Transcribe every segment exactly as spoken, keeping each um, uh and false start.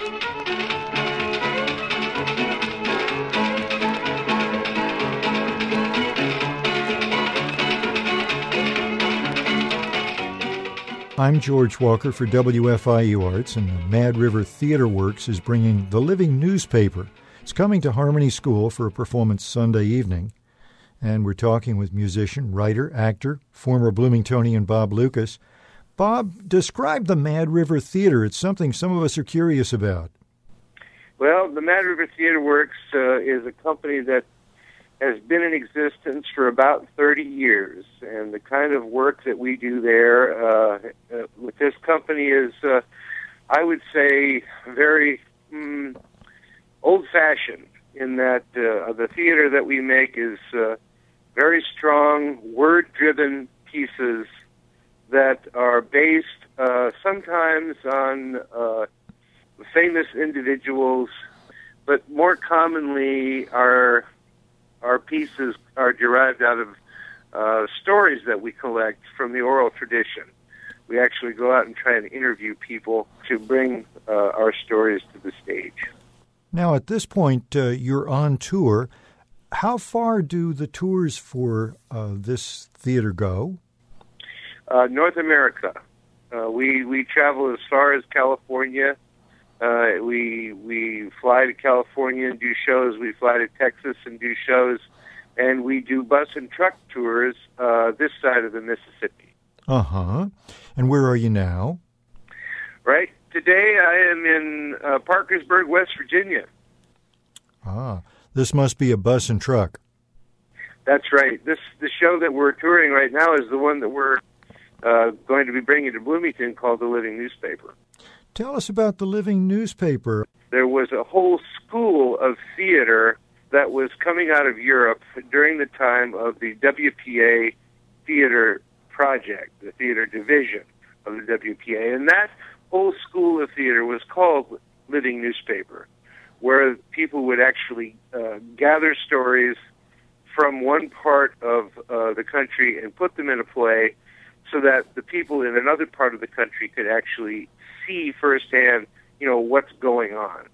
I'm George Walker for W F I U Arts, and the Mad River Theater Works is bringing The Living Newspaper. It's coming to Harmony School for a performance Sunday evening, and we're talking with musician, writer, actor, former Bloomingtonian Bob Lucas. Bob, describe the Mad River Theater. It's something some of us are curious about. Well, the Mad River Theater Works uh, is a company that has been in existence for about thirty years, and the kind of work that we do there uh, uh, with this company is, uh, I would say, very mm, old-fashioned in that uh, the theater that we make is uh, very strong, word-driven pieces that are based uh, sometimes on uh, famous individuals, but more commonly are Our pieces are derived out of uh, stories that we collect from the oral tradition. We actually go out and try and interview people to bring uh, our stories to the stage. Now, at this point, uh, you're on tour. How far do the tours for uh, this theater go? Uh, North America. Uh, we, we travel as far as California. Uh, we we fly to California and do shows. We fly to Texas and do shows, and we do bus and truck tours uh, this side of the Mississippi. Uh huh. And where are you now? Right today, I am in uh, Parkersburg, West Virginia. Ah, this must be a bus and truck. That's right. This the show that we're touring right now is the one that we're uh, going to be bringing to Bloomington, called The Living Newspaper. Tell us about The Living Newspaper. There was a whole school of theater that was coming out of Europe during the time of the W P A theater project, the theater division of the W P A. And that whole school of theater was called Living Newspaper, where people would actually uh, gather stories from one part of uh, the country and put them in a play so that the people in another part of the country could actually see firsthand, you know, what's going on.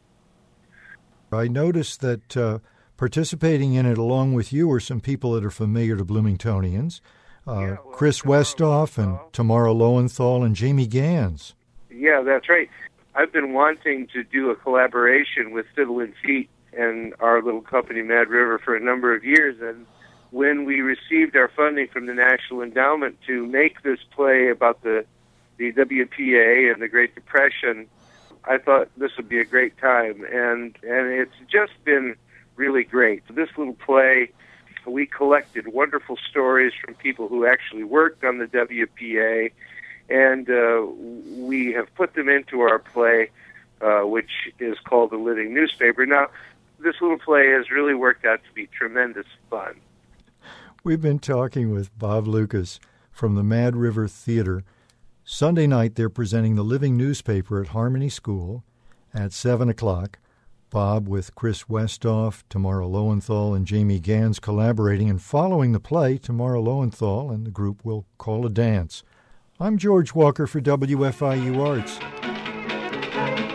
I noticed that uh, participating in it along with you are some people that are familiar to Bloomingtonians. Uh, yeah, well, Chris Westhoff and Tamara Lowenthal and Jamie Gans. Yeah, that's right. I've been wanting to do a collaboration with Fiddle and Feet and our little company, Mad River, for a number of years, and when we received our funding from the National Endowment to make this play about the the W P A and the Great Depression, I thought this would be a great time, and and it's just been really great. This little play, we collected wonderful stories from people who actually worked on the W P A, and uh, we have put them into our play, uh, which is called The Living Newspaper. Now, this little play has really worked out to be tremendous fun. We've been talking with Bob Lucas from the Mad River Theater. Sunday night, they're presenting The Living Newspaper at Harmony School at seven o'clock. Bob with Chris Westhoff, Tamara Lowenthal, and Jamie Gans collaborating. And following the play, Tamara Lowenthal and the group will call a dance. I'm George Walker for W F I U Arts.